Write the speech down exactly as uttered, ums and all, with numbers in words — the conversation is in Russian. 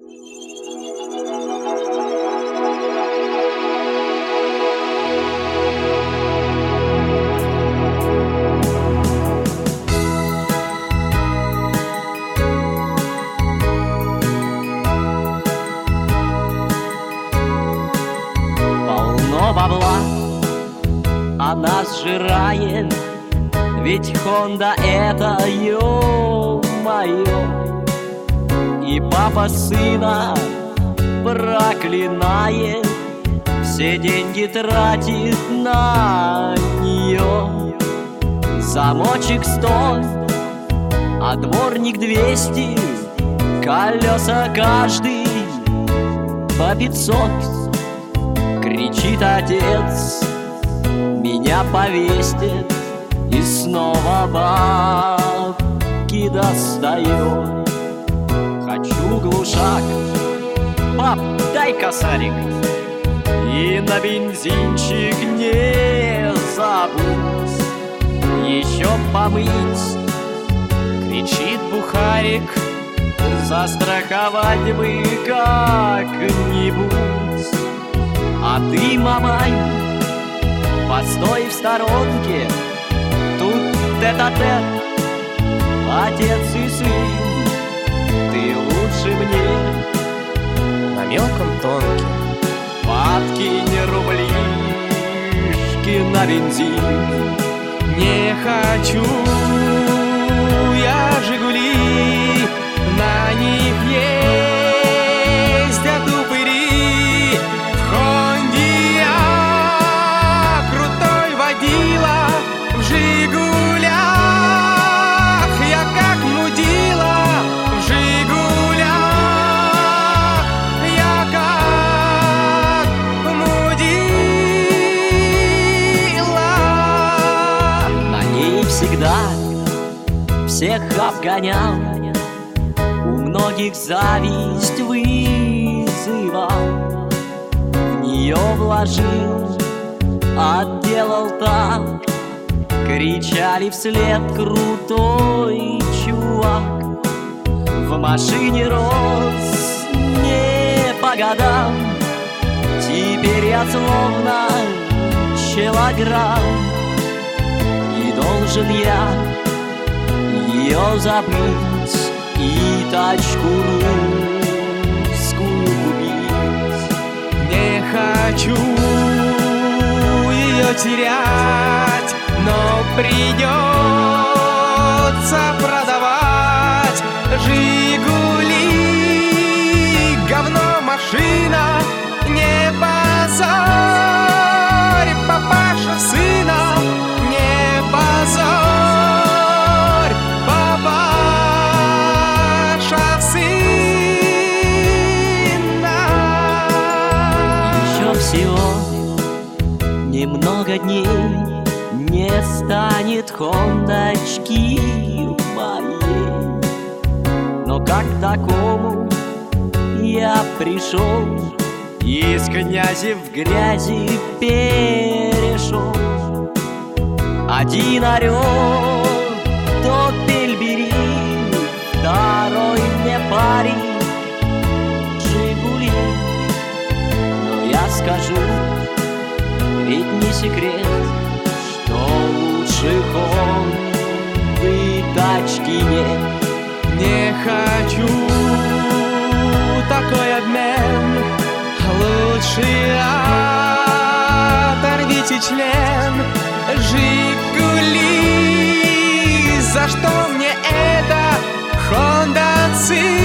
Полно бабла, она сжирает, ведь Honda это ё-моё. И папа сына проклинает, все деньги тратит на нее. Замочек сто, а дворник двести, колеса каждый по пятьсот. Кричит отец, меня повесит, и снова бабки достает. Хочу глушак, пап, дай косарик, и на бензинчик не забудь еще помыть. Кричит бухарик, застраховать бы как-нибудь. А ты, мамай, постой в сторонке, тут тет-а-тет, отец и сын, ты лучше мне на мелком тонким подкинь рублишки на бензин. Не хочу я «Жигули», на них ездят упыри. В «Хонде» я крутой водила, в «Жигулях» я как мудила, в «Жигулях» я как мудила. На ней всегда всех обгонял, у многих зависть вызывал. В нее вложил, отделал так, кричали вслед крутой чувак. В машине рос не по годам, теперь я словно килограмм, и должен я ее забыть и тачку русскую купить. Не хочу ее терять, но придется продавать. «Жигули» говно машина, не позорь папаша сына, не позорь папаша сына. Еще всего немного дней, не станет хондочки моей. Но как к такому я пришел, из князи в грязи перешел. Один орет, тот бери, второй мне парень «Жигули». Но я скажу, ведь не секрет, что лучше Хонды тачки нет. Не хочу такой обмен, лучше оторвите член. «Жигули», за что мне это «Хонда» ци?